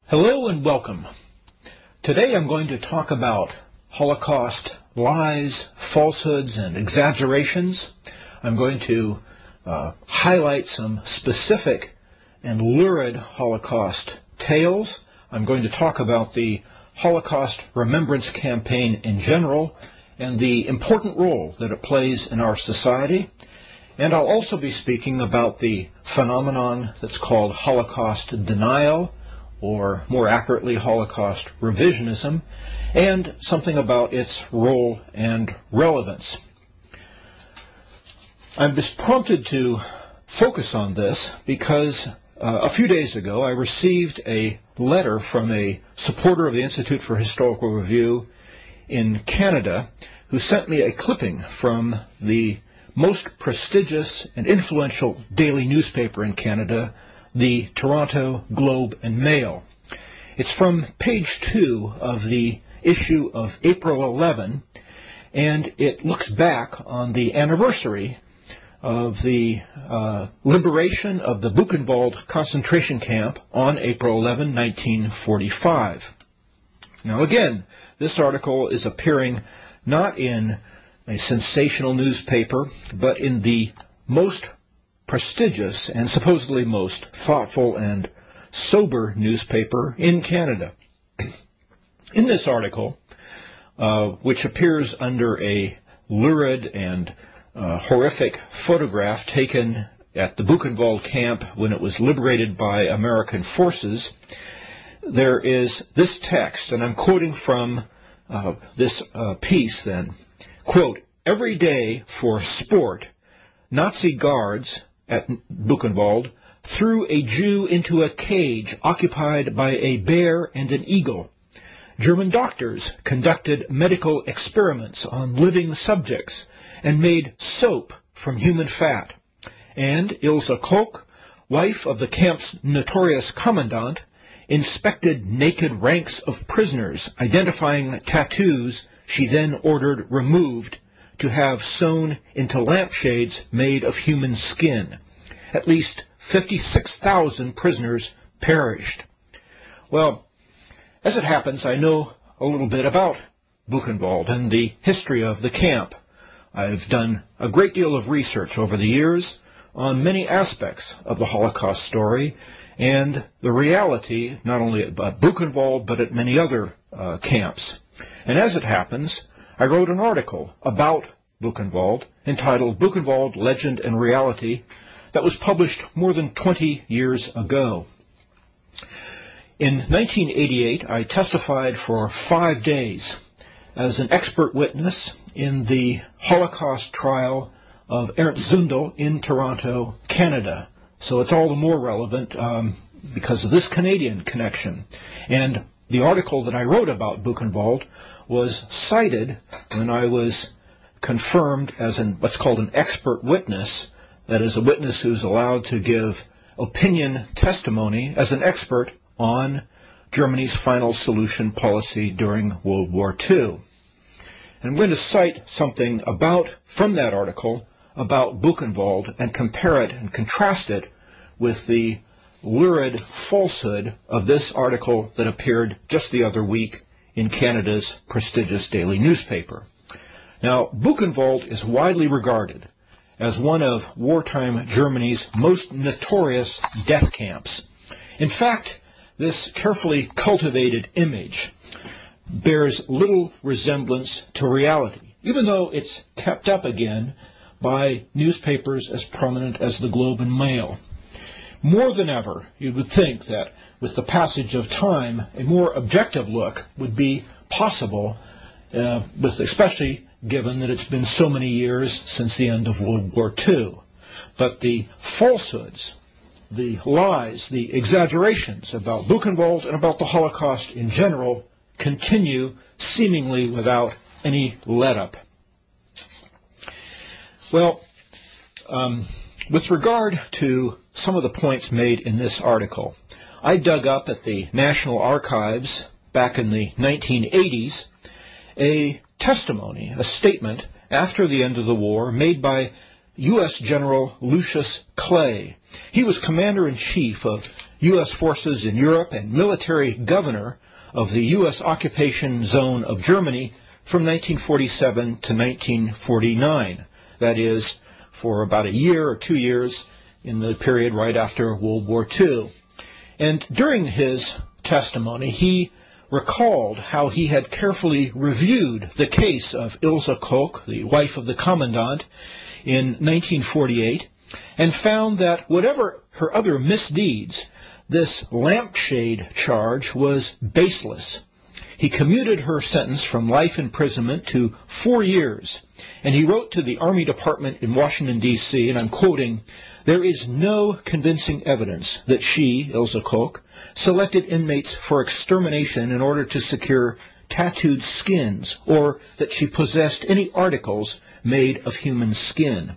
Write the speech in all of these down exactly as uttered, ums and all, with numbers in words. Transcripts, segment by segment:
Hello and welcome. Today I'm going to talk about Holocaust lies, falsehoods, and exaggerations. I'm going to uh, highlight some specific and lurid Holocaust tales. I'm going to talk about the Holocaust Remembrance Campaign in general and the important role that it plays in our society. And I'll also be speaking about the phenomenon that's called Holocaust denial, or more accurately, Holocaust revisionism, and something about its role and relevance. I'm just prompted to focus on this because uh, a few days ago I received a letter from a supporter of the Institute for Historical Review in Canada who sent me a clipping from the most prestigious and influential daily newspaper in Canada, the Toronto Globe and Mail. It's from page two of the issue of April eleventh, and it looks back on the anniversary of the uh, liberation of the Buchenwald concentration camp on April eleventh, nineteen forty-five. Now again, this article is appearing not in a sensational newspaper, but in the most prestigious and supposedly most thoughtful and sober newspaper in Canada. In this article, uh, which appears under a lurid and uh, horrific photograph taken at the Buchenwald camp when it was liberated by American forces, there is this text, and I'm quoting from uh, this uh, piece then. Quote, "Every day for sport, Nazi guards at Buchenwald threw a Jew into a cage occupied by a bear and an eagle. German doctors conducted medical experiments on living subjects and made soap from human fat. And Ilse Koch, wife of the camp's notorious commandant, inspected naked ranks of prisoners, identifying tattoos she then ordered removed to have sewn into lampshades made of human skin. At least fifty-six thousand prisoners perished." Well, as it happens, I know a little bit about Buchenwald and the history of the camp. I've done a great deal of research over the years on many aspects of the Holocaust story and the reality, not only at Buchenwald, but at many other uh, camps. And as it happens, I wrote an article about Buchenwald entitled Buchenwald Legend and Reality that was published more than twenty years ago. In nineteen eighty-eight, I testified for five days as an expert witness in the Holocaust trial of Ernst Zundel in Toronto, Canada. So it's all the more relevant um, because of this Canadian connection. And the article that I wrote about Buchenwald was cited when I was confirmed as an, what's called an expert witness, that is, a witness who's allowed to give opinion testimony as an expert on Germany's final solution policy during World War Two. And I'm going to cite something about, from that article, about Buchenwald and compare it and contrast it with the lurid falsehood of this article that appeared just the other week in Canada's prestigious daily newspaper. Now, Buchenwald is widely regarded as one of wartime Germany's most notorious death camps. In fact, this carefully cultivated image bears little resemblance to reality, even though it's kept up again by newspapers as prominent as the Globe and Mail. More than ever, you would think that with the passage of time, a more objective look would be possible, uh, with especially given that it's been so many years since the end of World War Two. But the falsehoods, the lies, the exaggerations about Buchenwald and about the Holocaust in general continue seemingly without any let-up. Well, um, with regard to some of the points made in this article, I dug up at the National Archives back in the nineteen eighties a testimony, a statement after the end of the war made by U S General Lucius Clay. He was commander-in-chief of U S forces in Europe and military governor of the U S occupation zone of Germany from nineteen forty-seven to nineteen forty-nine. That is, for about a year or two years in the period right after World War Two. And during his testimony, he recalled how he had carefully reviewed the case of Ilse Koch, the wife of the commandant, in nineteen forty-eight, and found that whatever her other misdeeds, this lampshade charge was baseless. He commuted her sentence from life imprisonment to four years, and he wrote to the Army Department in Washington, D C, and I'm quoting, "There is no convincing evidence that she, Ilse Koch, selected inmates for extermination in order to secure tattooed skins, or that she possessed any articles made of human skin."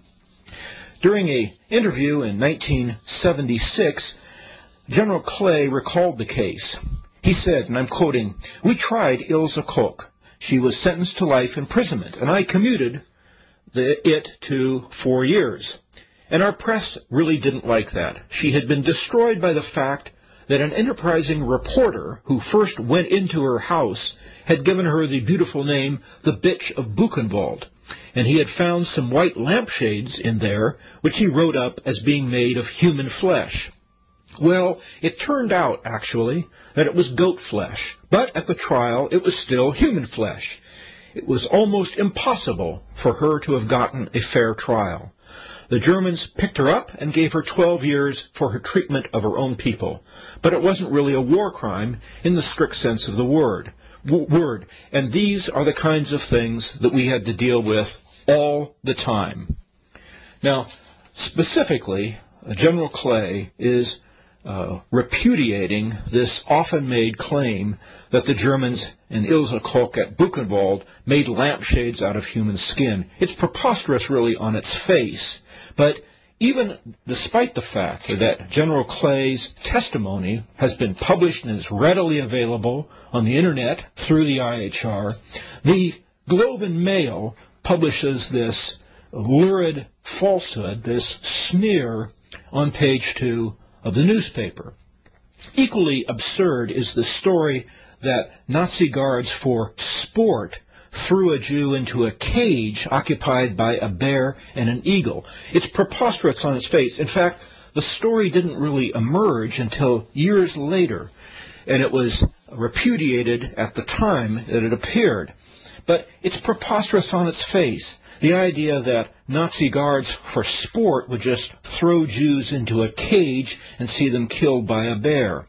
During an interview in nineteen seventy-six, General Clay recalled the case. He said, and I'm quoting, "We tried Ilse Koch. She was sentenced to life imprisonment, and I commuted the, it to four years. And our press really didn't like that. She had been destroyed by the fact that an enterprising reporter who first went into her house had given her the beautiful name, the Bitch of Buchenwald, and he had found some white lampshades in there, which he wrote up as being made of human flesh. Well, it turned out, actually, that it was goat flesh, but at the trial it was still human flesh. It was almost impossible for her to have gotten a fair trial. The Germans picked her up and gave her twelve years for her treatment of her own people, but it wasn't really a war crime in the strict sense of the word. word. And these are the kinds of things that we had to deal with all the time. Now, specifically, General Clay is uh, repudiating this often-made claim that the Germans in Ilse Koch at Buchenwald made lampshades out of human skin. It's preposterous, really, on its face. But even despite the fact that General Clay's testimony has been published and is readily available on the Internet through the I H R, the Globe and Mail publishes this lurid falsehood, this smear, on page two of the newspaper. Equally absurd is the story that Nazi guards for sport threw a Jew into a cage occupied by a bear and an eagle. It's preposterous on its face. In fact, the story didn't really emerge until years later, and it was repudiated at the time that it appeared. But it's preposterous on its face. The idea that Nazi guards for sport would just throw Jews into a cage and see them killed by a bear.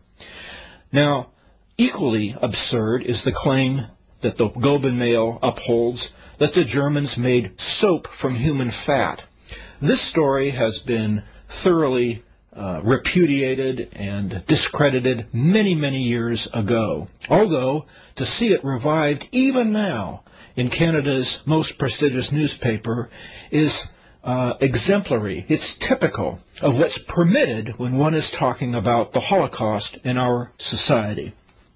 Now, equally absurd is the claim that the Globe and Mail upholds that the Germans made soap from human fat. This story has been thoroughly uh, repudiated and discredited many, many years ago, although to see it revived even now in Canada's most prestigious newspaper is uh, exemplary. It's typical of what's permitted when one is talking about the Holocaust in our society.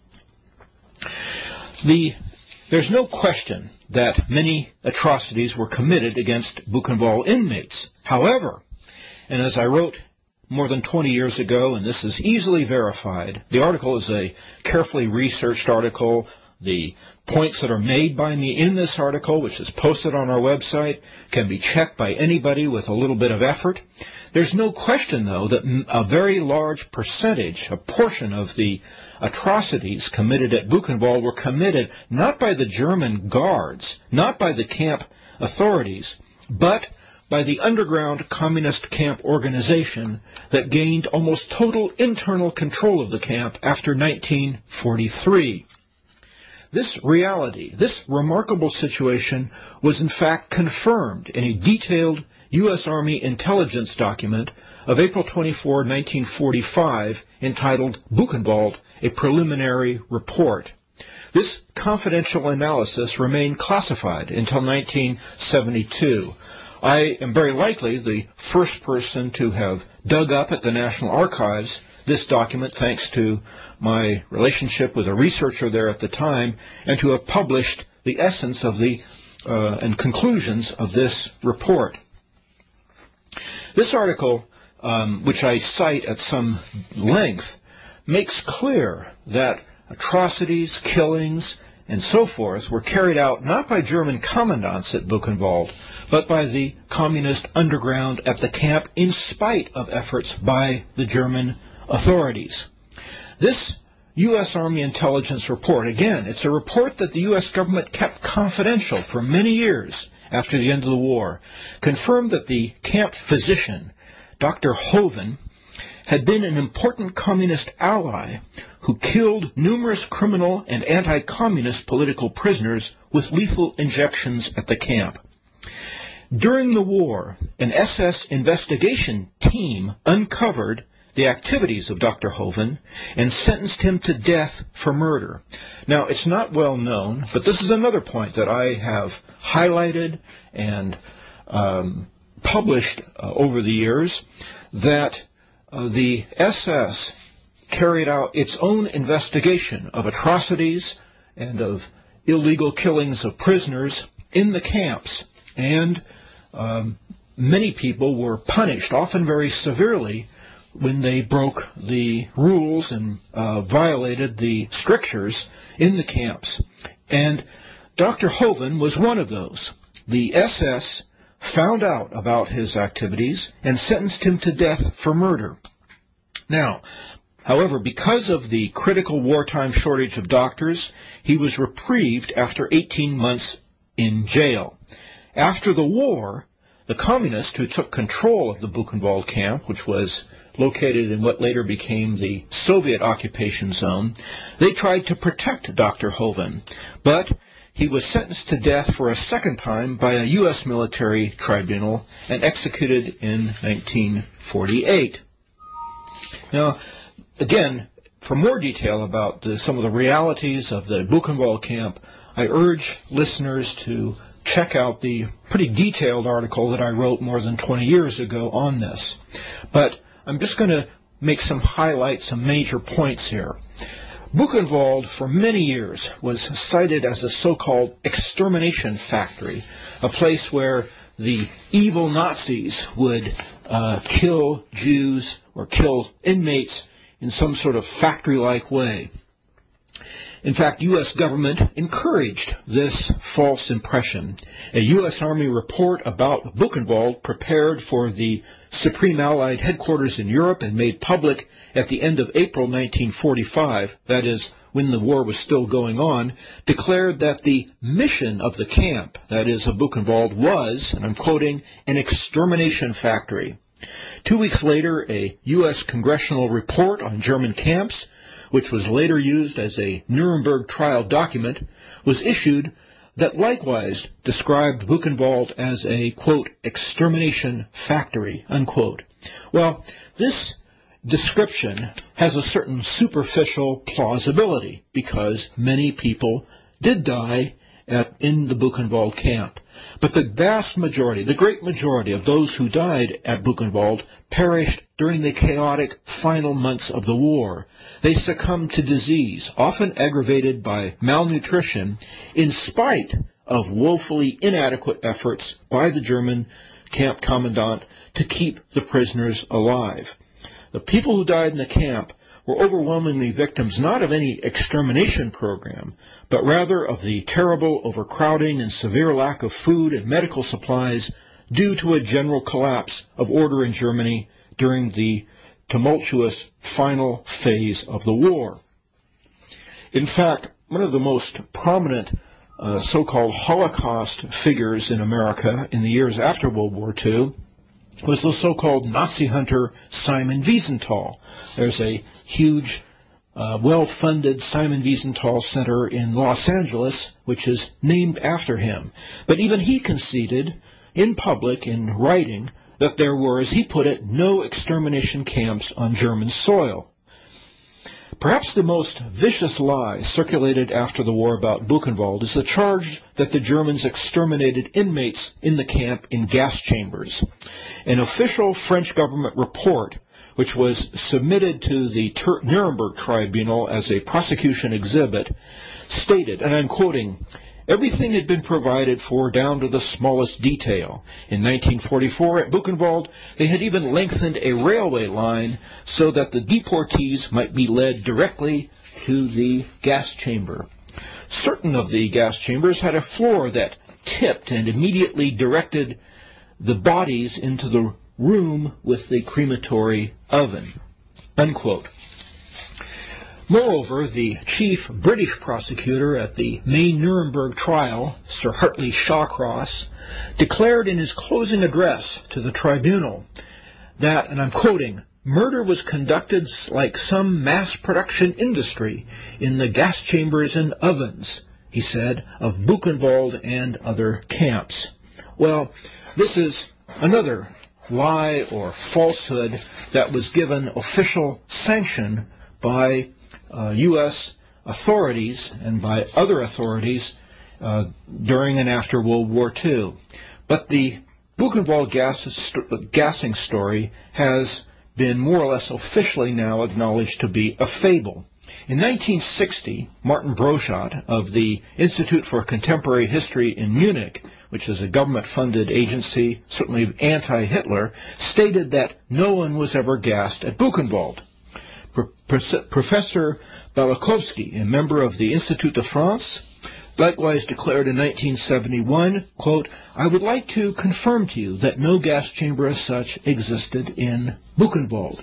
The There's no question that many atrocities were committed against Buchenwald inmates. However, and as I wrote more than twenty years ago, and this is easily verified, the article is a carefully researched article. The points that are made by me in this article, which is posted on our website, can be checked by anybody with a little bit of effort. There's no question, though, that a very large percentage, a portion of the atrocities committed at Buchenwald were committed not by the German guards, not by the camp authorities, but by the underground communist camp organization that gained almost total internal control of the camp after nineteen forty-three. This reality, this remarkable situation, was in fact confirmed in a detailed U S Army intelligence document of April twenty-fourth, nineteen forty-five, entitled Buchenwald, a Preliminary Report. This confidential analysis remained classified until nineteen seventy-two. I am very likely the first person to have dug up at the National Archives this document, thanks to my relationship with a researcher there at the time, and to have published the essence of the uh, and conclusions of this report. This article, um, which I cite at some length, makes clear that atrocities, killings, and so forth were carried out not by German commandants at Buchenwald, but by the communist underground at the camp in spite of efforts by the German authorities. This U S Army intelligence report, again, it's a report that the U S government kept confidential for many years after the end of the war, confirmed that the camp physician, Doctor Hoven, had been an important communist ally who killed numerous criminal and anti-communist political prisoners with lethal injections at the camp. During the war, an S S investigation team uncovered the activities of Doctor Hoven and sentenced him to death for murder. Now, it's not well known, but this is another point that I have highlighted and um, published uh, over the years, that uh, the S S carried out its own investigation of atrocities and of illegal killings of prisoners in the camps, and um, many people were punished, often very severely, when they broke the rules and uh, violated the strictures in the camps. And Doctor Hoven was one of those. The S S found out about his activities and sentenced him to death for murder. Now, however, because of the critical wartime shortage of doctors, he was reprieved after eighteen months in jail. After the war, the communists who took control of the Buchenwald camp, which was located in what later became the Soviet occupation zone, they tried to protect Doctor Hoven, but he was sentenced to death for a second time by a U S military tribunal and executed in nineteen forty-eight. Now, again, for more detail about the, some of the realities of the Buchenwald camp, I urge listeners to check out the pretty detailed article that I wrote more than twenty years ago on this. But I'm just going to make some highlights, some major points here. Buchenwald, for many years, was cited as a so-called extermination factory, a place where the evil Nazis would uh, kill Jews or kill inmates in some sort of factory-like way. In fact, U S government encouraged this false impression. A U S Army report about Buchenwald, prepared for the Supreme Allied headquarters in Europe and made public at the end of April nineteen forty-five, that is, when the war was still going on, declared that the mission of the camp, that is, of Buchenwald, was, and I'm quoting, an extermination factory. Two weeks later, a U S congressional report on German camps, which was later used as a Nuremberg trial document, was issued that likewise described Buchenwald as a, quote, extermination factory, unquote. Well, this description has a certain superficial plausibility because many people did die at, in the Buchenwald camp. But the vast majority, the great majority of those who died at Buchenwald perished during the chaotic final months of the war. They succumbed to disease, often aggravated by malnutrition, in spite of woefully inadequate efforts by the German camp commandant to keep the prisoners alive. The people who died in the camp were overwhelmingly victims not of any extermination program, but rather of the terrible overcrowding and severe lack of food and medical supplies due to a general collapse of order in Germany during the tumultuous final phase of the war. In fact, one of the most prominent uh, so-called Holocaust figures in America in the years after World War Two was the so-called Nazi hunter Simon Wiesenthal. There's a huge, uh, well-funded Simon Wiesenthal Center in Los Angeles, which is named after him. But even he conceded in public, in writing, that there were, as he put it, no extermination camps on German soil. Perhaps the most vicious lie circulated after the war about Buchenwald is the charge that the Germans exterminated inmates in the camp in gas chambers. An official French government report, which was submitted to the Tur- Nuremberg tribunal as a prosecution exhibit, stated, and I'm quoting, Everything had been provided for down to the smallest detail. In nineteen forty-four, at Buchenwald, they had even lengthened a railway line so that the deportees might be led directly to the gas chamber. Certain of the gas chambers had a floor that tipped and immediately directed the bodies into the room with the crematory oven. Unquote. Moreover, the chief British prosecutor at the main Nuremberg trial, Sir Hartley Shawcross, declared in his closing address to the tribunal that, and I'm quoting, "Murder was conducted like some mass production industry in the gas chambers and ovens," he said, "of Buchenwald and other camps." Well, this is another lie or falsehood that was given official sanction by uh, U S authorities and by other authorities uh, during and after World War Two. But the Buchenwald gas st- gassing story has been more or less officially now acknowledged to be a fable. In nineteen sixty, Martin Broszat of the Institute for Contemporary History in Munich, which is a government-funded agency, certainly anti-Hitler, stated that no one was ever gassed at Buchenwald. Pro- Professor Balakovsky, a member of the Institut de France, likewise declared in nineteen seventy-one, quote, "I would like to confirm to you that no gas chamber as such existed in Buchenwald."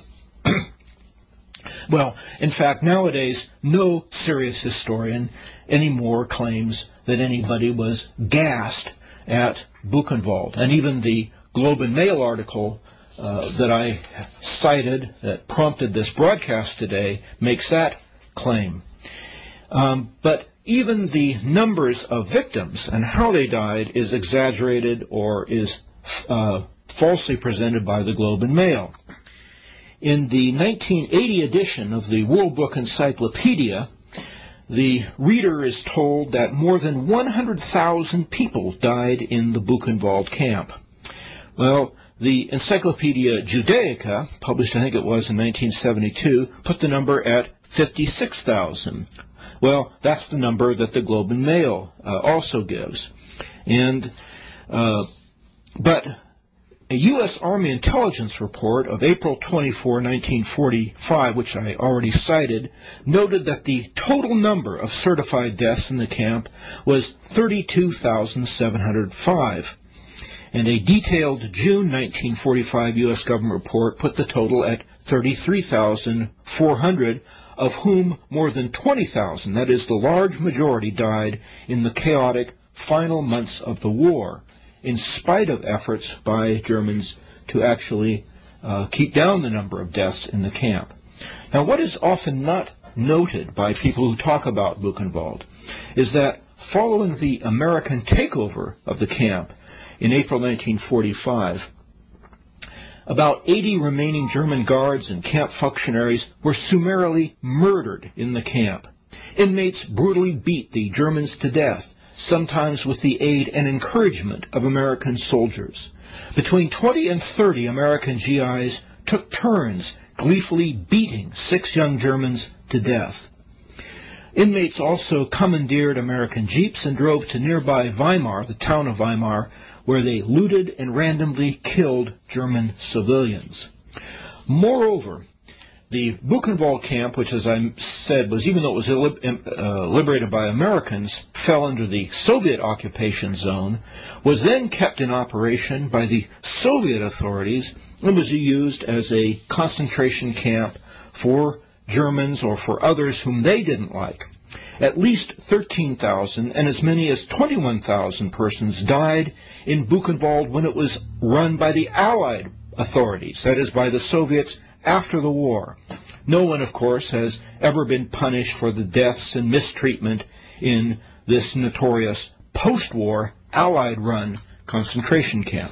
Well, in fact, nowadays, no serious historian anymore claims that anybody was gassed at Buchenwald. And even the Globe and Mail article uh, that I cited that prompted this broadcast today makes that claim. Um, but even the numbers of victims and how they died is exaggerated or is uh, falsely presented by the Globe and Mail. In the nineteen eighty edition of the World Book Encyclopedia, the reader is told that more than one hundred thousand people died in the Buchenwald camp. Well, the Encyclopedia Judaica, published I think it was in nineteen seventy-two, put the number at fifty-six thousand. Well, that's the number that the Globe and Mail uh, also gives. And, uh, but a U S Army intelligence report of April twenty-fourth, nineteen forty-five, which I already cited, noted that the total number of certified deaths in the camp was thirty-two thousand seven hundred five. And a detailed June nineteen forty-five U S government report put the total at thirty-three thousand four hundred, of whom more than twenty thousand, that is the large majority, died in the chaotic final months of the war, in spite of efforts by Germans to actually uh, keep down the number of deaths in the camp. Now, what is often not noted by people who talk about Buchenwald is that following the American takeover of the camp in April nineteen forty-five, about eighty remaining German guards and camp functionaries were summarily murdered in the camp. Inmates brutally beat the Germans to death, sometimes with the aid and encouragement of American soldiers. Between twenty and thirty American G Is took turns gleefully beating six young Germans to death. Inmates also commandeered American jeeps and drove to nearby Weimar, the town of Weimar, where they looted and randomly killed German civilians. Moreover, the Buchenwald camp, which, as I said, was, even though it was uh, liberated by Americans, fell under the Soviet occupation zone, was then kept in operation by the Soviet authorities and was used as a concentration camp for Germans or for others whom they didn't like. At least thirteen thousand and as many as twenty-one thousand persons died in Buchenwald when it was run by the Allied authorities, that is, by the Soviets, after the war. No one, of course, has ever been punished for the deaths and mistreatment in this notorious post-war Allied-run concentration camp.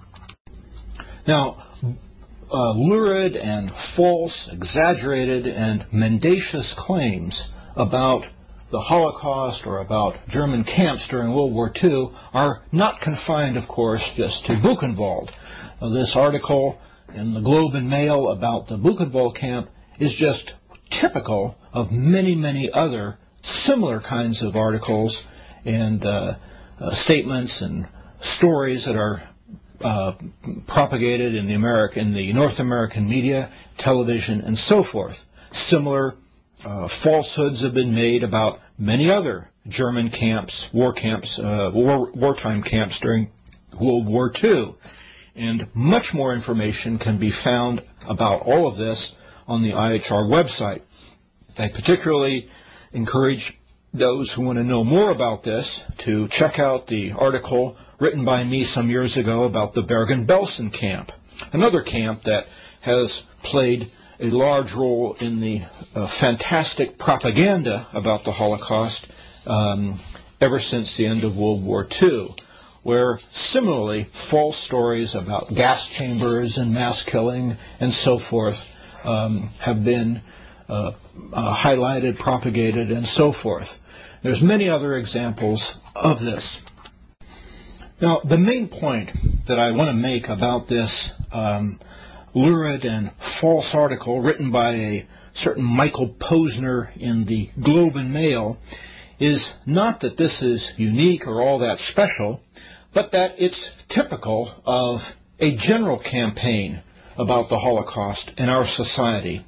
Now, uh, lurid and false, exaggerated, and mendacious claims about the Holocaust or about German camps during World War Two are not confined, of course, just to Buchenwald. Uh, this article in the Globe and Mail about the Buchenwald camp is just typical of many, many other similar kinds of articles and uh, uh, statements and stories that are uh, propagated in the American, in the North American media, television, and so forth. Similar uh, falsehoods have been made about many other German camps, war camps, uh, war, wartime camps during World War Two. And much more information can be found about all of this on the I H R website. I particularly encourage those who want to know more about this to check out the article written by me some years ago about the Bergen-Belsen camp, another camp that has played a large role in the uh, fantastic propaganda about the Holocaust um, ever since the end of World War Two, where similarly false stories about gas chambers and mass killing and so forth um, have been uh, uh, highlighted, propagated, and so forth. There's many other examples of this. Now, the main point that I want to make about this um, lurid and false article written by a certain Michael Posner in the Globe and Mail is not that this is unique or all that special, but that it's typical of a general campaign about the Holocaust in our society.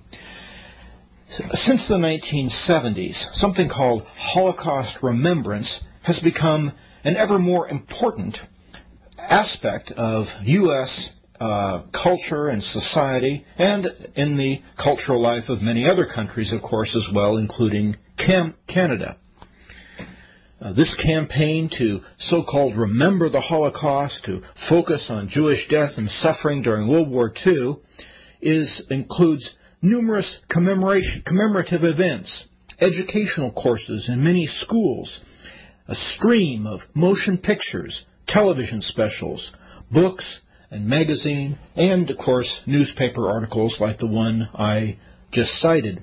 Since the nineteen seventies, something called Holocaust remembrance has become an ever more important aspect of U S uh, culture and society, and in the cultural life of many other countries, of course, as well, including Cam- Canada. Uh, this campaign to so-called remember the Holocaust, to focus on Jewish death and suffering during World War Two, is includes numerous commemoration, commemorative events, educational courses in many schools, a stream of motion pictures, television specials, books and magazine, and, of course, newspaper articles like the one I just cited.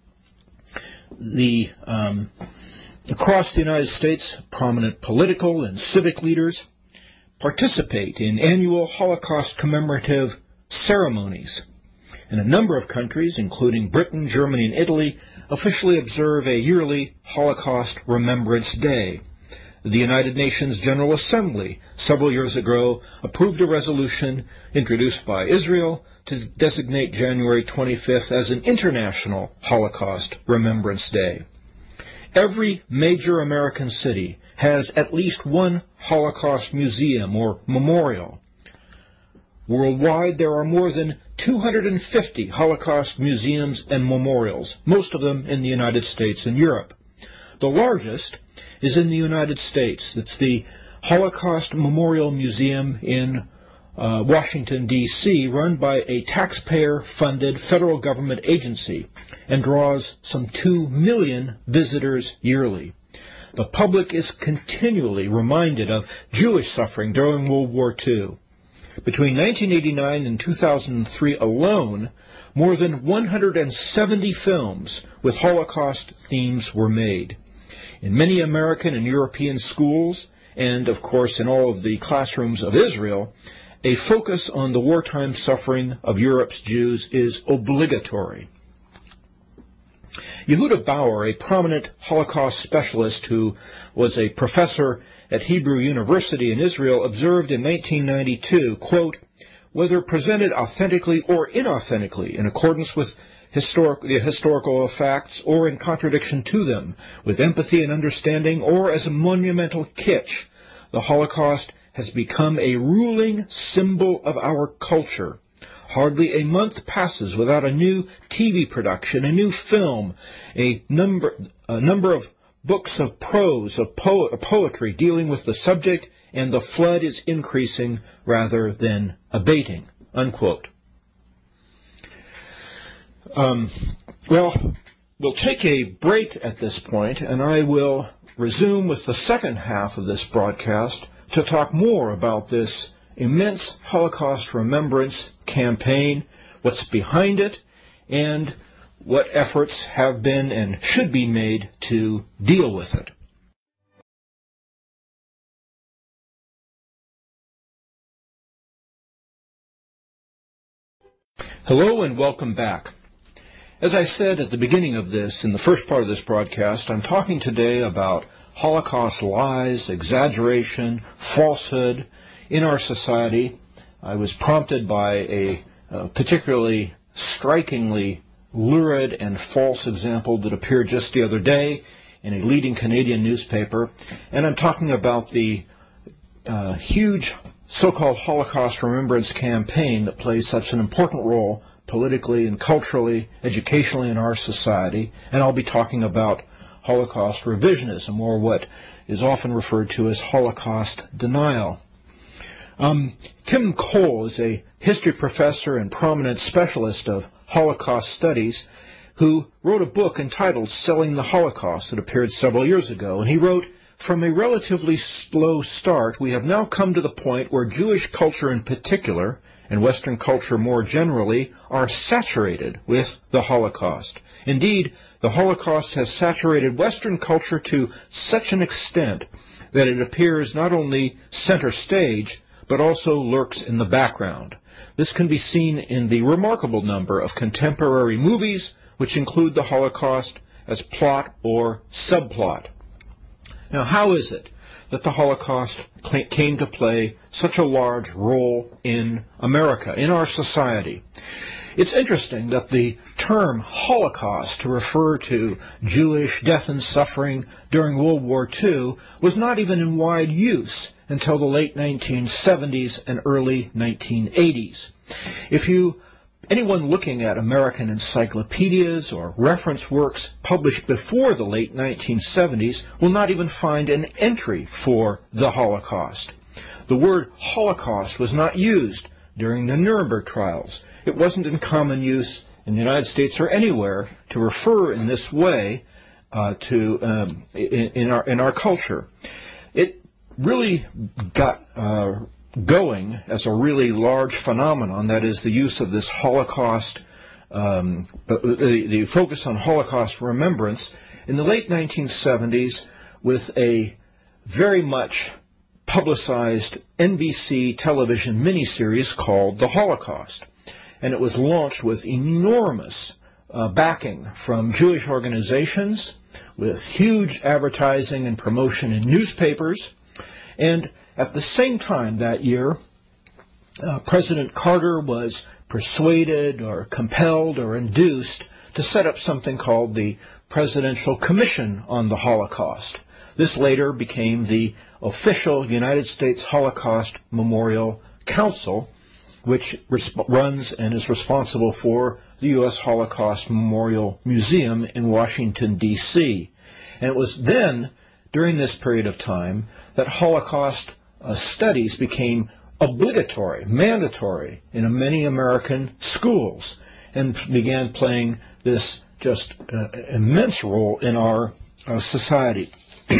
The um, Across the United States, prominent political and civic leaders participate in annual Holocaust commemorative ceremonies. And a number of countries, including Britain, Germany, and Italy, officially observe a yearly Holocaust Remembrance Day. The United Nations General Assembly several years ago approved a resolution introduced by Israel to designate January twenty-fifth as an International Holocaust Remembrance Day. Every major American city has at least one Holocaust museum or memorial. Worldwide, there are more than two hundred fifty Holocaust museums and memorials, most of them in the United States and Europe. The largest is in the United States. It's the Holocaust Memorial Museum in uh, Washington, D C, run by a taxpayer-funded federal government agency and draws some two million visitors yearly. The public is continually reminded of Jewish suffering during World War Two. Between nineteen eighty-nine and two thousand three alone, more than one hundred seventy films with Holocaust themes were made. In many American and European schools, and of course in all of the classrooms of Israel, a focus on the wartime suffering of Europe's Jews is obligatory. Yehuda Bauer, a prominent Holocaust specialist who was a professor at Hebrew University in Israel, observed in nineteen ninety-two, quote, whether presented authentically or inauthentically in accordance with historic, the historical facts or in contradiction to them, with empathy and understanding or as a monumental kitsch, the Holocaust has become a ruling symbol of our culture. Hardly a month passes without a new T V production, a new film, a number, a number of books of prose, of po- poetry dealing with the subject, and the flood is increasing rather than abating, unquote. Um, well, we'll take a break at this point, and I will resume with the second half of this broadcast to talk more about this immense Holocaust remembrance campaign, what's behind it, and what efforts have been and should be made to deal with it. Hello and welcome back. As I said at the beginning of this, in the first part of this broadcast, I'm talking today about Holocaust lies, exaggeration, falsehood in our society. I was prompted by a, a particularly strikingly lurid and false example that appeared just the other day in a leading Canadian newspaper, and I'm talking about the uh, huge so-called Holocaust Remembrance Campaign that plays such an important role politically and culturally, educationally in our society, and I'll be talking about Holocaust revisionism, or what is often referred to as Holocaust denial. Um, Tim Cole is a history professor and prominent specialist of Holocaust studies who wrote a book entitled Selling the Holocaust that appeared several years ago. And he wrote, "From a relatively slow start, we have now come to the point where Jewish culture in particular, and Western culture more generally, are saturated with the Holocaust. Indeed, the Holocaust has saturated Western culture to such an extent that it appears not only center stage, but also lurks in the background. This can be seen in the remarkable number of contemporary movies which include the Holocaust as plot or subplot." Now, how is it that the Holocaust came to play such a large role in America, in our society? It's interesting that the term Holocaust to refer to Jewish death and suffering during World War Two was not even in wide use until the late nineteen seventies and early nineteen eighties. If you Anyone looking at American encyclopedias or reference works published before the late nineteen seventies will not even find an entry for the Holocaust. The word Holocaust was not used during the Nuremberg trials. It wasn't in common use in the United States or anywhere to refer in this way uh, to um, in, in our in our culture. It really got uh, going as a really large phenomenon, that is the use of this Holocaust, um, the, the focus on Holocaust remembrance in the late nineteen seventies with a very much publicized N B C television miniseries called The Holocaust. And it was launched with enormous uh, backing from Jewish organizations, with huge advertising and promotion in newspapers. And at the same time that year, uh, President Carter was persuaded or compelled or induced to set up something called the Presidential Commission on the Holocaust. This later became the official United States Holocaust Memorial Council, which resp- runs and is responsible for the U S Holocaust Memorial Museum in Washington, D C And it was then, during this period of time, that Holocaust uh, studies became obligatory, mandatory in many American schools, and began playing this just uh, immense role in our uh, society.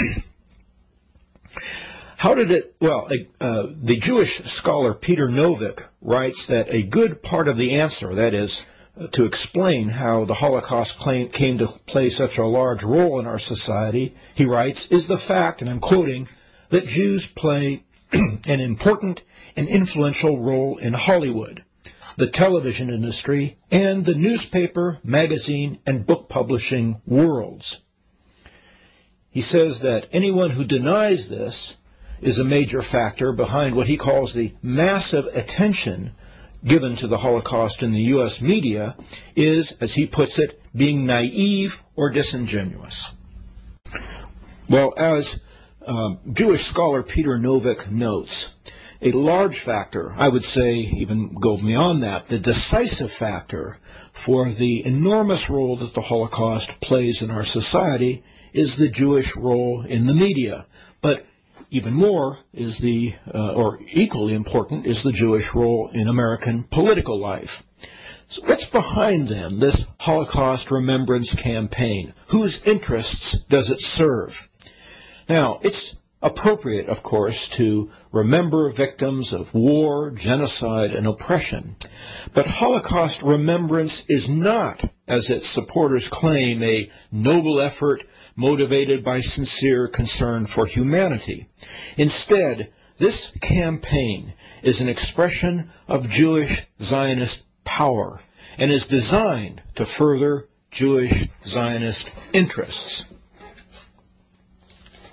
How did it, well, uh, the Jewish scholar Peter Novick writes that a good part of the answer, that is, uh, to explain how the Holocaust claim, came to play such a large role in our society, he writes, is the fact, and I'm quoting, that Jews play an important and influential role in Hollywood, the television industry, and the newspaper, magazine, and book publishing worlds. He says that anyone who denies this is a major factor behind what he calls the massive attention given to the Holocaust in the U S media is, as he puts it, being naive or disingenuous. Well, as uh, Jewish scholar Peter Novick notes, a large factor, I would say even go beyond that, the decisive factor for the enormous role that the Holocaust plays in our society is the Jewish role in the media. But even more is the, uh, or equally important, is the Jewish role in American political life. So what's behind then this Holocaust Remembrance Campaign? Whose interests does it serve? Now, it's appropriate, of course, to remember victims of war, genocide, and oppression. But Holocaust remembrance is not, as its supporters claim, a noble effort motivated by sincere concern for humanity. Instead, this campaign is an expression of Jewish Zionist power and is designed to further Jewish Zionist interests.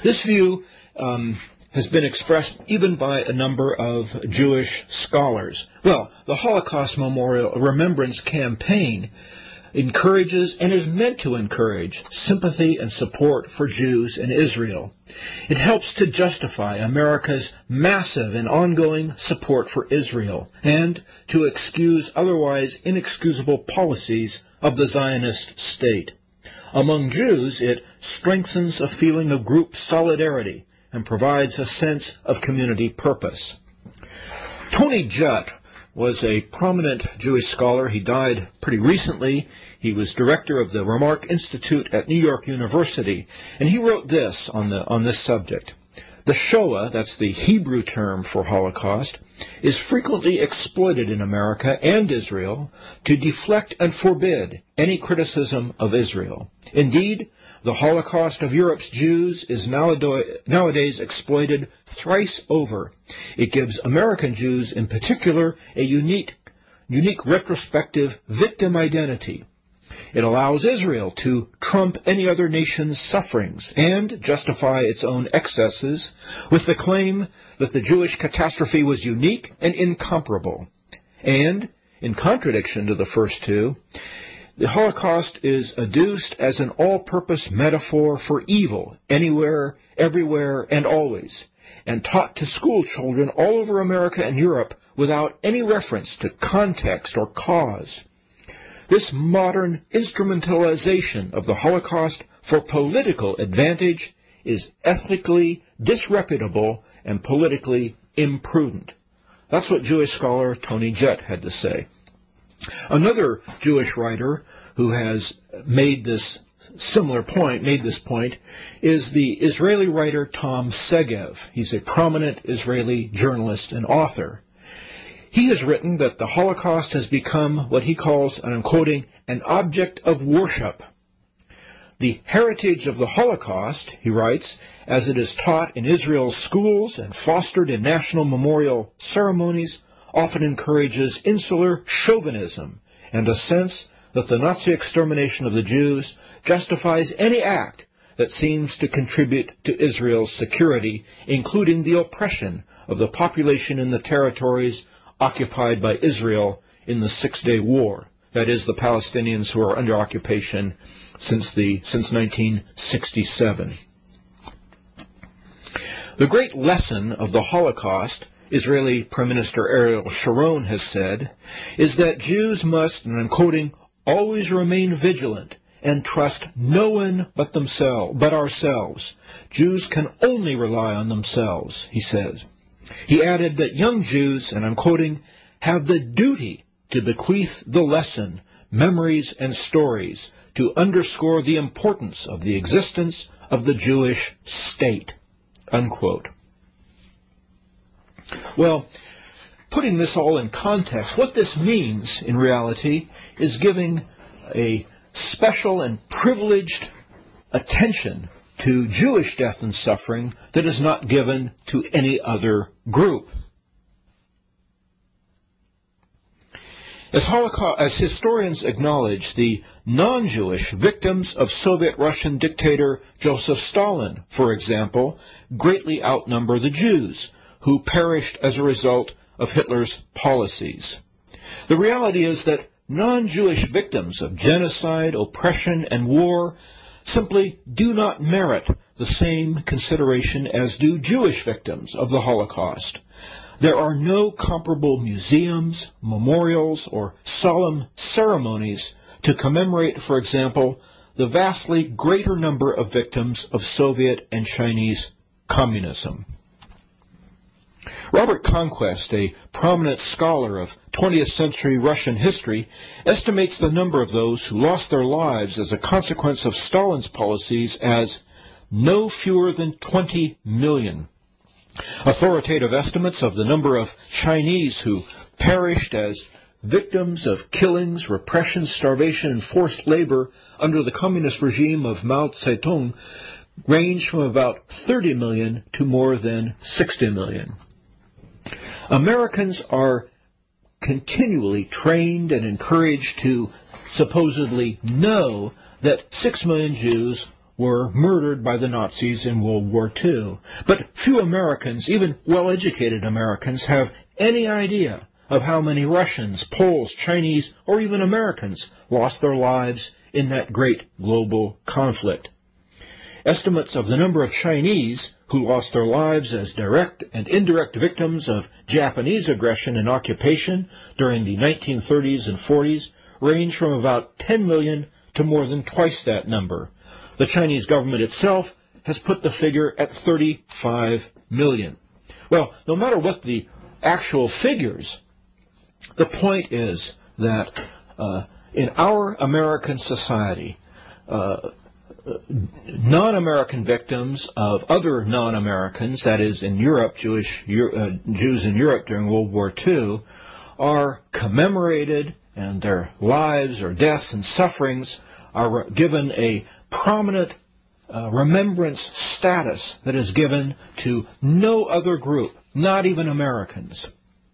This view um, has been expressed even by a number of Jewish scholars. Well, the Holocaust Memorial Remembrance Campaign encourages and is meant to encourage sympathy and support for Jews in Israel. It helps to justify America's massive and ongoing support for Israel and to excuse otherwise inexcusable policies of the Zionist state. Among Jews, it strengthens a feeling of group solidarity and provides a sense of community purpose. Tony Judt was a prominent Jewish scholar. He died pretty recently. He was director of the Remark Institute at New York University, and he wrote this on the on this subject. The Shoah, that's the Hebrew term for Holocaust, is frequently exploited in America and Israel to deflect and forbid any criticism of Israel. Indeed, the Holocaust of Europe's Jews is nowadays exploited thrice over. It gives American Jews in particular a unique, unique retrospective victim identity. It allows Israel to trump any other nation's sufferings and justify its own excesses with the claim that the Jewish catastrophe was unique and incomparable. And, in contradiction to the first two, the Holocaust is adduced as an all-purpose metaphor for evil anywhere, everywhere, and always, and taught to school children all over America and Europe without any reference to context or cause. This modern instrumentalization of the Holocaust for political advantage is ethically disreputable and politically imprudent. That's what Jewish scholar Tony Judt had to say. Another Jewish writer who has made this similar point, made this point, is the Israeli writer Tom Segev. He's a prominent Israeli journalist and author. He has written that the Holocaust has become what he calls, and I'm quoting, an object of worship. The heritage of the Holocaust, he writes, as it is taught in Israel's schools and fostered in national memorial ceremonies, often encourages insular chauvinism and a sense that the Nazi extermination of the Jews justifies any act that seems to contribute to Israel's security, including the oppression of the population in the territories occupied by Israel in the Six-Day War. That is, the Palestinians who are under occupation since the since nineteen sixty-seven. The great lesson of the Holocaust, Israeli Prime Minister Ariel Sharon has said, is that Jews must, and I'm quoting, always remain vigilant and trust no one but themselves, but ourselves. Jews can only rely on themselves, he says. He added that young Jews, and I'm quoting, have the duty to bequeath the lesson, memories, and stories to underscore the importance of the existence of the Jewish state, unquote. Well, putting this all in context, what this means in reality is giving a special and privileged attention to Jewish death and suffering that is not given to any other group. As, Holocaust, as historians acknowledge, the non-Jewish victims of Soviet Russian dictator Joseph Stalin, for example, greatly outnumber the Jews, who perished as a result of Hitler's policies. The reality is that non-Jewish victims of genocide, oppression, and war simply do not merit the same consideration as do Jewish victims of the Holocaust. There are no comparable museums, memorials, or solemn ceremonies to commemorate, for example, the vastly greater number of victims of Soviet and Chinese communism. Robert Conquest, a prominent scholar of twentieth century Russian history, estimates the number of those who lost their lives as a consequence of Stalin's policies as no fewer than twenty million. Authoritative estimates of the number of Chinese who perished as victims of killings, repression, starvation, and forced labor under the communist regime of Mao Zedong range from about thirty million to more than sixty million. Americans are continually trained and encouraged to supposedly know that six million Jews were murdered by the Nazis in World War Two. But few Americans, even well-educated Americans, have any idea of how many Russians, Poles, Chinese, or even Americans lost their lives in that great global conflict. Estimates of the number of Chinese who lost their lives as direct and indirect victims of Japanese aggression and occupation during the nineteen thirties and forties range from about ten million to more than twice that number. The Chinese government itself has put the figure at thirty-five million. Well, no matter what the actual figures, the point is that uh, in our American society, uh, non-American victims of other non-Americans, that is in Europe, Jewish uh, Jews in Europe during World War Two, are commemorated, and their lives or deaths and sufferings are given a prominent uh, remembrance status that is given to no other group, not even Americans.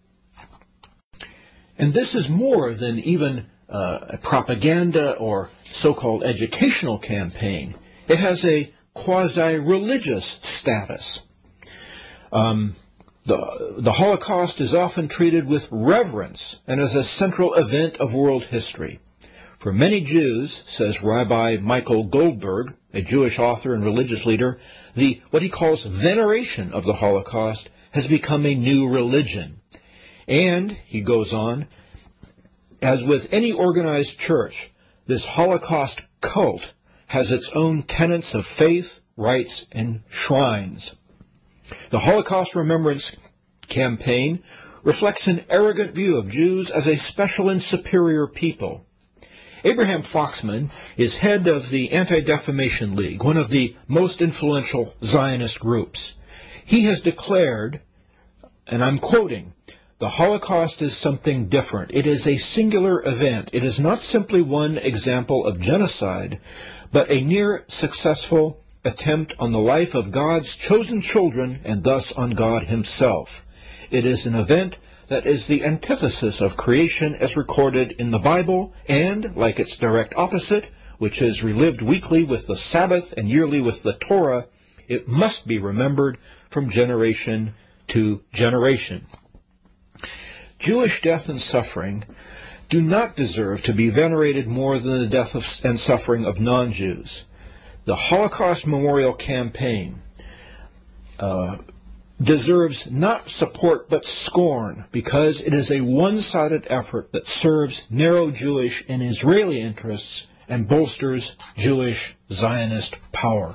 And this is more than even uh, a propaganda or so-called educational campaign. It has a quasi-religious status. Um, the, the Holocaust is often treated with reverence and as a central event of world history. For many Jews, says Rabbi Michael Goldberg, a Jewish author and religious leader, the what he calls veneration of the Holocaust has become a new religion. And, he goes on, as with any organized church, this Holocaust cult has its own tenets of faith, rites, and shrines. The Holocaust Remembrance Campaign reflects an arrogant view of Jews as a special and superior people. Abraham Foxman is head of the Anti-Defamation League, one of the most influential Zionist groups. He has declared, and I'm quoting, "The Holocaust is something different. It is a singular event. It is not simply one example of genocide, but a near successful attempt on the life of God's chosen children and thus on God himself. It is an event that is the antithesis of creation as recorded in the Bible, and, like its direct opposite, which is relived weekly with the Sabbath and yearly with the Torah, it must be remembered from generation to generation." Jewish death and suffering do not deserve to be venerated more than the death of, and suffering of non-Jews. The Holocaust Memorial Campaign uh, deserves not support but scorn, because it is a one-sided effort that serves narrow Jewish and Israeli interests and bolsters Jewish Zionist power.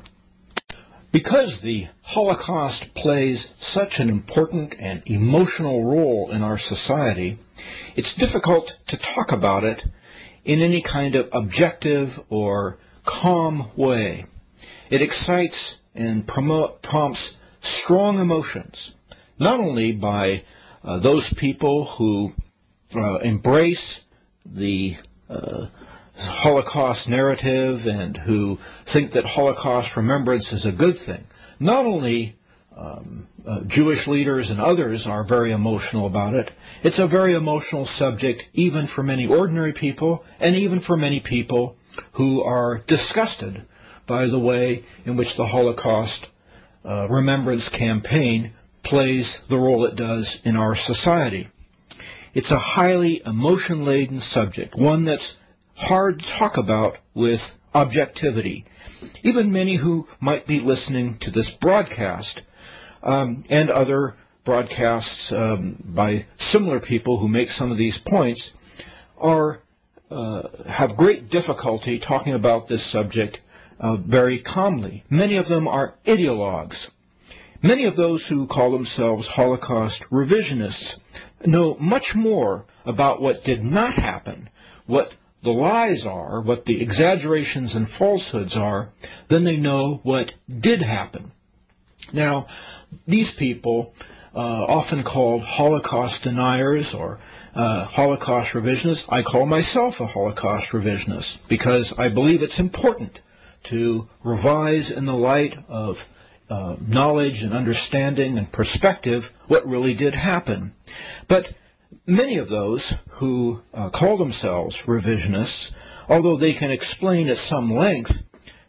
Because the Holocaust plays such an important and emotional role in our society, it's difficult to talk about it in any kind of objective or calm way. It excites and promote, prompts strong emotions, not only by uh, those people who uh, embrace the uh, Holocaust narrative and who think that Holocaust remembrance is a good thing. Not only um, uh, Jewish leaders and others are very emotional about it, it's a very emotional subject even for many ordinary people and even for many people who are disgusted by the way in which the Holocaust uh, Remembrance Campaign plays the role it does in our society. It's a highly emotion-laden subject, one that's hard to talk about with objectivity. Even many who might be listening to this broadcast um, and other broadcasts um, by similar people who make some of these points are uh, have great difficulty talking about this subject uh, very calmly. Many of them are ideologues. Many of those who call themselves Holocaust revisionists know much more about what did not happen, what the lies are, what the exaggerations and falsehoods are, than they know what did happen. Now, these people, uh, often called Holocaust deniers or uh, Holocaust revisionists, I call myself a Holocaust revisionist because I believe it's important to revise in the light of uh, knowledge and understanding and perspective what really did happen. But many of those who uh, call themselves revisionists, although they can explain at some length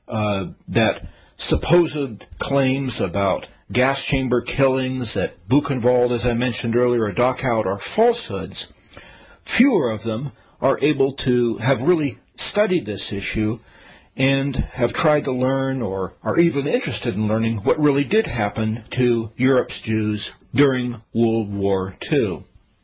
uh, that supposed claims about gas chamber killings at Buchenwald, as I mentioned earlier, or Dachau, are falsehoods, fewer of them are able to have really studied this issue and have tried to learn or are even interested in learning what really did happen to Europe's Jews during World War Two.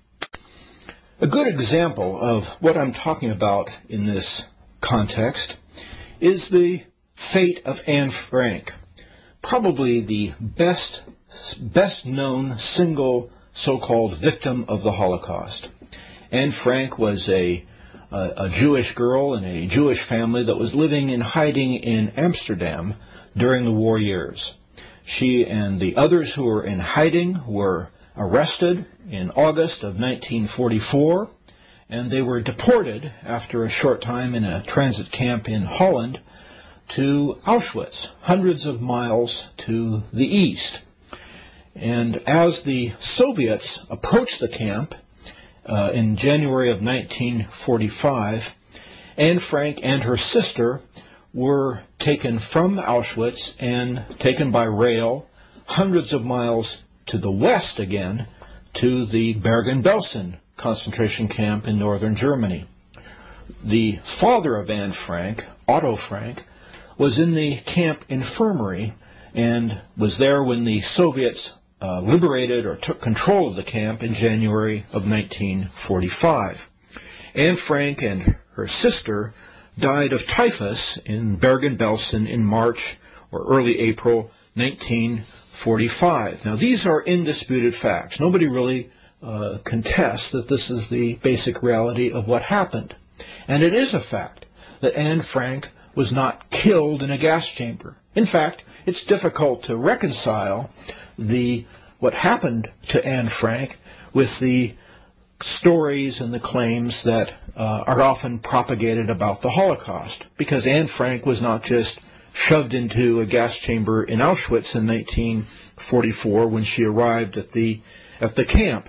A good example of what I'm talking about in this context is the fate of Anne Frank, probably the best, best known single so-called victim of the Holocaust. Anne Frank was a, a, a Jewish girl in a Jewish family that was living in hiding in Amsterdam during the war years. She and the others who were in hiding were arrested in August of nineteen forty-four, and they were deported after a short time in a transit camp in Holland to Auschwitz, hundreds of miles to the east. And as the Soviets approached the camp uh, in January of nineteen forty-five, Anne Frank and her sister were taken from Auschwitz and taken by rail hundreds of miles to the west again to the Bergen-Belsen concentration camp in northern Germany. The father of Anne Frank, Otto Frank, was in the camp infirmary and was there when the Soviets uh, liberated or took control of the camp in January of nineteen forty-five. Anne Frank and her sister died of typhus in Bergen-Belsen in March or early April nineteen forty-five. Now, these are indisputed facts. Nobody really uh, contests that this is the basic reality of what happened. And it is a fact that Anne Frank was not killed in a gas chamber. In fact, it's difficult to reconcile the what happened to Anne Frank with the stories and the claims that uh, are often propagated about the Holocaust, because Anne Frank was not just shoved into a gas chamber in Auschwitz in nineteen forty-four when she arrived at the at the camp.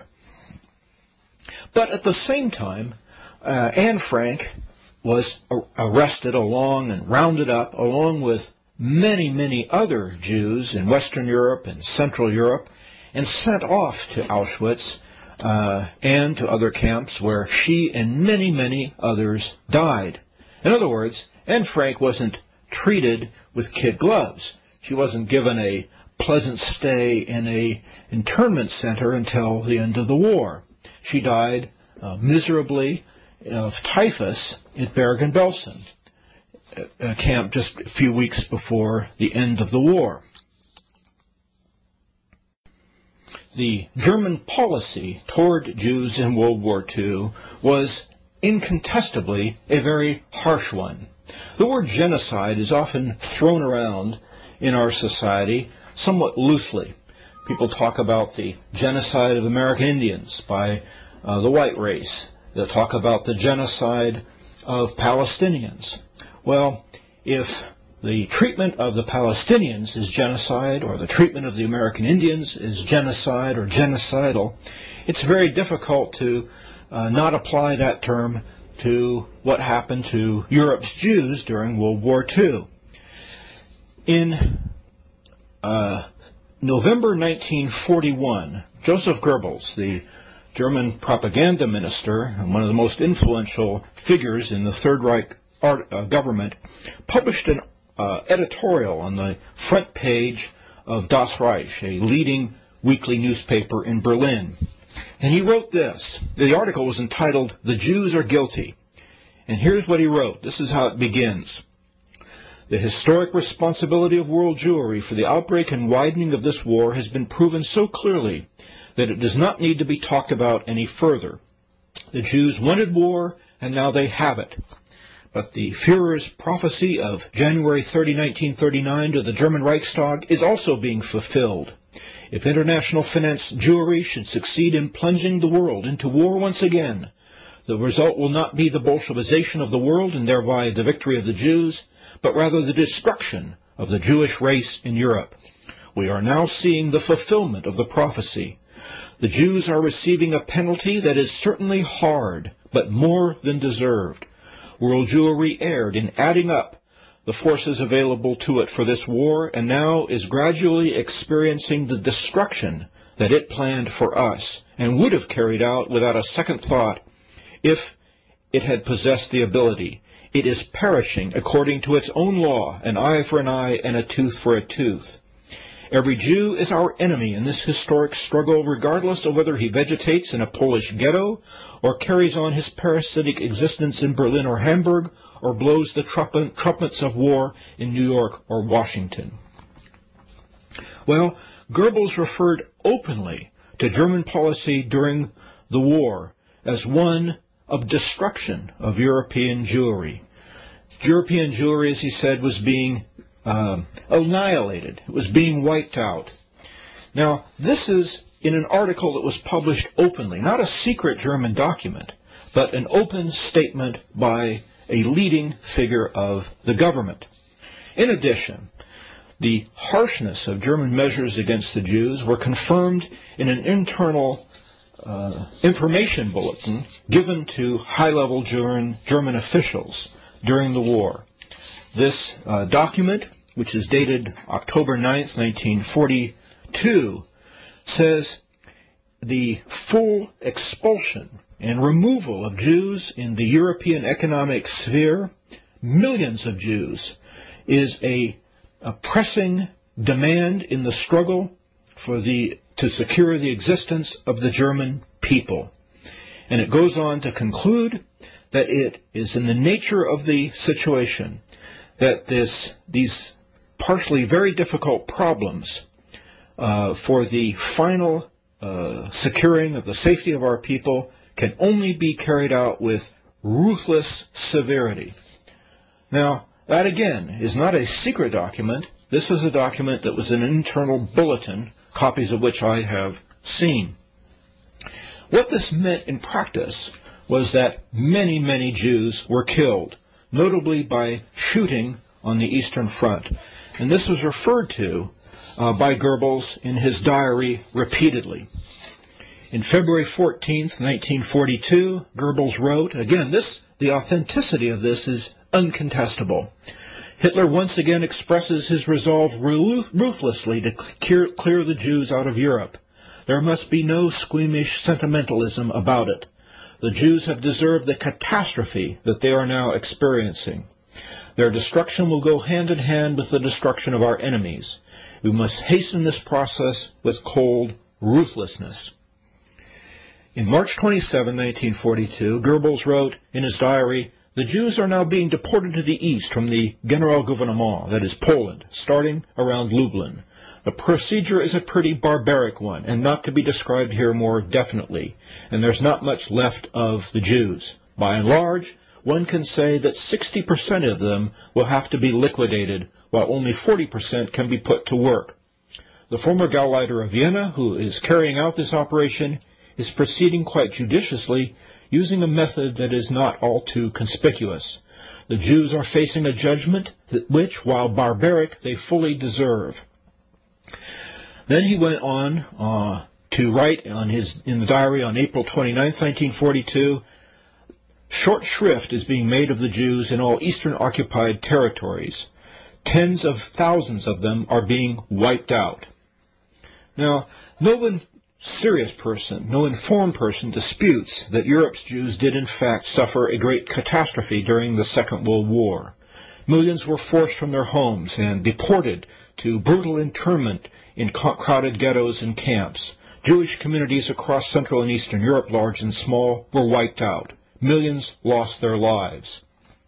But at the same time, uh, Anne Frank was arrested along and rounded up along with many, many other Jews in Western Europe and Central Europe and sent off to Auschwitz uh, and to other camps where she and many, many others died. In other words, Anne Frank wasn't treated with kid gloves. She wasn't given a pleasant stay in a internment center until the end of the war. She died uh, miserably of typhus at Bergen-Belsen, a camp just a few weeks before the end of the war. The German policy toward Jews in World War Two was incontestably a very harsh one. The word genocide is often thrown around in our society somewhat loosely. People talk about the genocide of American Indians by uh, the white race. They'll talk about the genocide of Palestinians. Well, if the treatment of the Palestinians is genocide, or the treatment of the American Indians is genocide or genocidal, it's very difficult to uh, not apply that term to what happened to Europe's Jews during World War Two. In uh, November nineteen forty-one, Joseph Goebbels, the German propaganda minister and one of the most influential figures in the Third Reich art, uh, government, published an uh, editorial on the front page of Das Reich, a leading weekly newspaper in Berlin. And he wrote this. The article was entitled, "The Jews Are Guilty." And here's what he wrote. This is how it begins. "The historic responsibility of world Jewry for the outbreak and widening of this war has been proven so clearly that it does not need to be talked about any further. The Jews wanted war, and now they have it. But the Führer's prophecy of January thirtieth, nineteen thirty-nine to the German Reichstag is also being fulfilled. If international finance Jewry should succeed in plunging the world into war once again, the result will not be the Bolshevization of the world and thereby the victory of the Jews, but rather the destruction of the Jewish race in Europe. We are now seeing the fulfillment of the prophecy. The Jews are receiving a penalty that is certainly hard, but more than deserved. World Jewry erred in adding up the forces available to it for this war, and now is gradually experiencing the destruction that it planned for us and would have carried out without a second thought if it had possessed the ability. It is perishing according to its own law, an eye for an eye and a tooth for a tooth. Every Jew is our enemy in this historic struggle, regardless of whether he vegetates in a Polish ghetto or carries on his parasitic existence in Berlin or Hamburg or blows the trumpet, trumpets of war in New York or Washington. Well, Goebbels referred openly to German policy during the war as one of destruction of European Jewry. European Jewry, as he said, was being uh, annihilated. It was being wiped out. Now, this is in an article that was published openly, not a secret German document, but an open statement by a leading figure of the government. In addition, the harshness of German measures against the Jews were confirmed in an internal uh, information bulletin given to high-level German, German officials during the war. This uh, document, which is dated October ninth, nineteen forty-two, says the full expulsion and removal of Jews in the European economic sphere, millions of Jews, is a, a pressing demand in the struggle for the to secure the existence of the German people. And it goes on to conclude that it is in the nature of the situation that this these partially very difficult problems uh, for the final uh, securing of the safety of our people can only be carried out with ruthless severity. Now, that again is not a secret document. This is a document that was an internal bulletin, copies of which I have seen. What this meant in practice was that many, many Jews were killed, notably by shooting on the Eastern Front. And this was referred to uh, by Goebbels in his diary repeatedly. In February fourteenth, nineteen forty-two, Goebbels wrote, again, this, the authenticity of this is uncontestable. Hitler once again expresses his resolve ruthlessly to clear, clear the Jews out of Europe. There must be no squeamish sentimentalism about it. The Jews have deserved the catastrophe that they are now experiencing. Their destruction will go hand in hand with the destruction of our enemies. We must hasten this process with cold ruthlessness. In March twenty-seventh, nineteen forty-two, Goebbels wrote in his diary, "The Jews are now being deported to the east from the Generalgouvernement, that is Poland, starting around Lublin. The procedure is a pretty barbaric one, and not to be described here more definitely, and there's not much left of the Jews. By and large, one can say that sixty percent of them will have to be liquidated, while only forty percent can be put to work. The former Gauleiter of Vienna, who is carrying out this operation, is proceeding quite judiciously, using a method that is not all too conspicuous. The Jews are facing a judgment that which, while barbaric, they fully deserve." Then he went on uh, to write on his in the diary on April twenty-ninth, nineteen forty-two, "Short shrift is being made of the Jews in all eastern occupied territories. Tens of thousands of them are being wiped out." Now, no one serious person, no informed person disputes that Europe's Jews did in fact suffer a great catastrophe during the Second World War. Millions were forced from their homes and deported to brutal internment in crowded ghettos and camps. Jewish communities across Central and Eastern Europe, large and small, were wiped out. Millions lost their lives.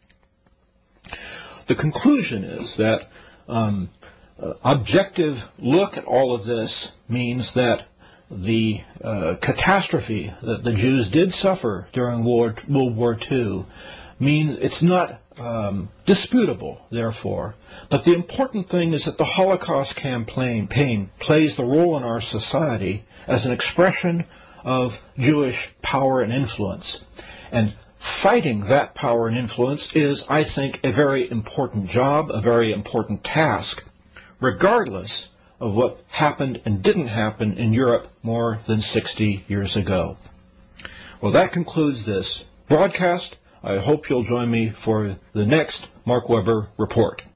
The conclusion is that um, uh, objective look at all of this means that the uh, catastrophe that the Jews did suffer during World War Two means it's not um, disputable, therefore. But the important thing is that the Holocaust campaign pain plays the role in our society as an expression of Jewish power and influence. And fighting that power and influence is, I think, a very important job, a very important task, regardless of what happened and didn't happen in Europe more than sixty years ago. Well, that concludes this broadcast I hope you'll join me for the next Mark Weber Report.